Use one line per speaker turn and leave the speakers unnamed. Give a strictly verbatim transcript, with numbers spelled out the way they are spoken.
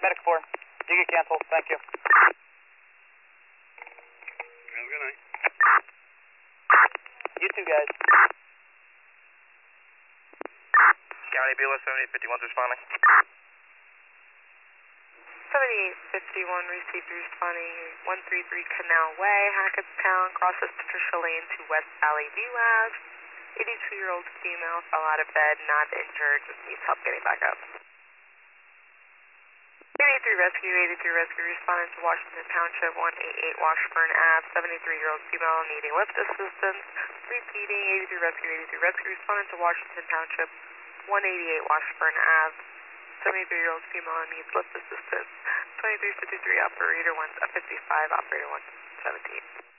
medic four. You get canceled. Thank you.
Have a good night.
You too, guys.
County B L S seventy-eight fifty-one's responding.
seventy-eight fifty-one received responding one three three Canal Way, Hackettstown, crosses Patricia Lane to West Valley V Labs. eighty-two-year-old female fell out of bed, not injured, just needs help getting back up. eighty-three rescue, eighty-three rescue responding to Washington Township, one eighty-eight Washburn Ave, seventy-three-year-old female needing lift assistance. Repeating, eighty-three rescue, eighty-three rescue responding to Washington Township, one eighty-eight Washburn Ave, seventy-three-year-old female needs lift assistance. twenty-three fifty-three operator one fifty-five, operator one seventeen.